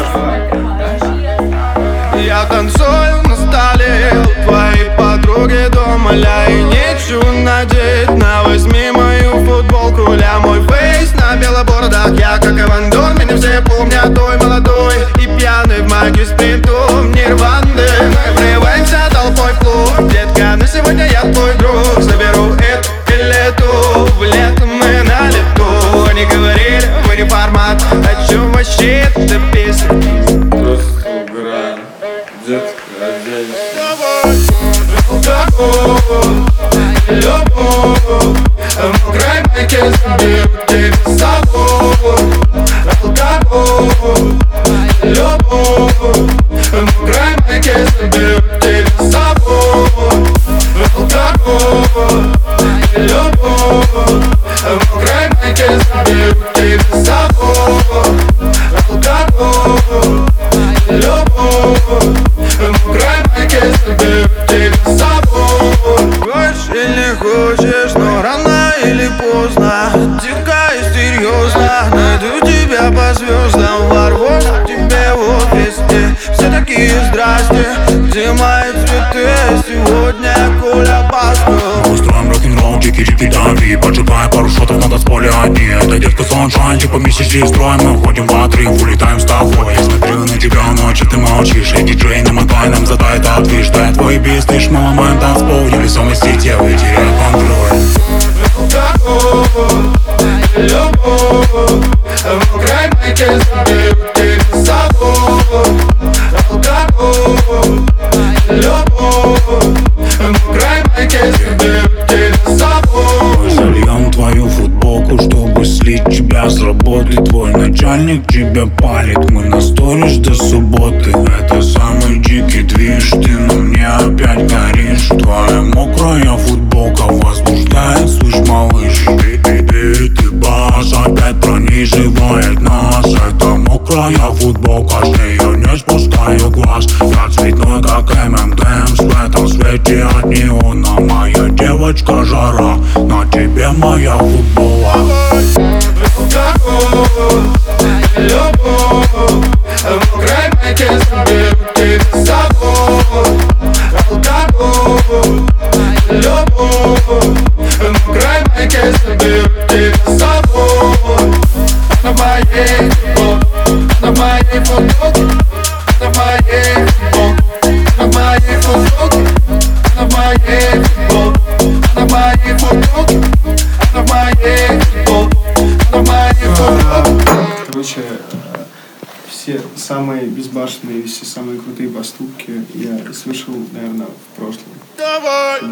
Я танцую на столе у твоей подруги дома, ля, и нечего надеть. На, возьми мою футболку, ля, мой фейс на белобордах. Я как Иван Дон, меня все помнят, той молодой и пьяный в магию с притом Нирванды. Мы врываемся толпой в клуб, детка, на сегодня я твой друг. Заберу эту или ту, в лето мы на лету. Они говорили, вы не формат, о чем вообще эта песня? Просто играем, детка, оденься. Алкоголь, любовь, мокрой майке заберу тебя с собой. Алкоголь, любовь, мокрой майке заберу тебя с собой. Алкоголь, любовь, мокрой майке заберу тебя с собой. Алкоголь, любовь, мокрой майке заберу тебя с собой. Хочешь или хочешь, но рано или поздно, дико и серьезно, найду тебя по звездам, ворвусь к тебе в везде. Все такие здрасте, где мои цветы? Сегодня Коля Басков. Устроим рок-н-ролл, джики-джики дави, поджигая пару шотов на танцполе одни. Это детка Sunshine, типа месячный строй. Мы входим в отрыв, улетаем с тобой. Я смотрю на тебя ночью, ты молчишь. Эй, диджей, намотай нам, задай этот движ. Дай твой бис, лишь мы ломаем танцпол. Невесомости тело, теряю контроль. Алкоголь, любовь, мокрой майке заберу тебя с собой. Алкоголь, любовь, мокрой майке заберу тебя с собой. Мы зальем твою футболку, чтобы слить тебя с работы. Твой начальник тебя палит, мы на сторис до субботы. Это самый дикий движ, ты на мне опять горишь. Твоя мокрая футболка возбуждает, слышь, малыш. Ты бас опять пронизывает нас. Это мокрая футболка, с нее не спускаю глаз. Я цветной, как ММДМС, в этом свете от неона. Моя девочка жара, на тебе моя футбола. Алкоголь, любовь, мокрой майке заберу тебя с собой. Алкоголь, любовь, мокрой майке заберу тебя с собой. На моей футболке, на моей футболке, на моей футболке, на моей футболке, на моей футболке, на моей футболке, на моей футболке. Короче, все самые безбашенные, все самые крутые поступки я совершил, наверное, в прошлом.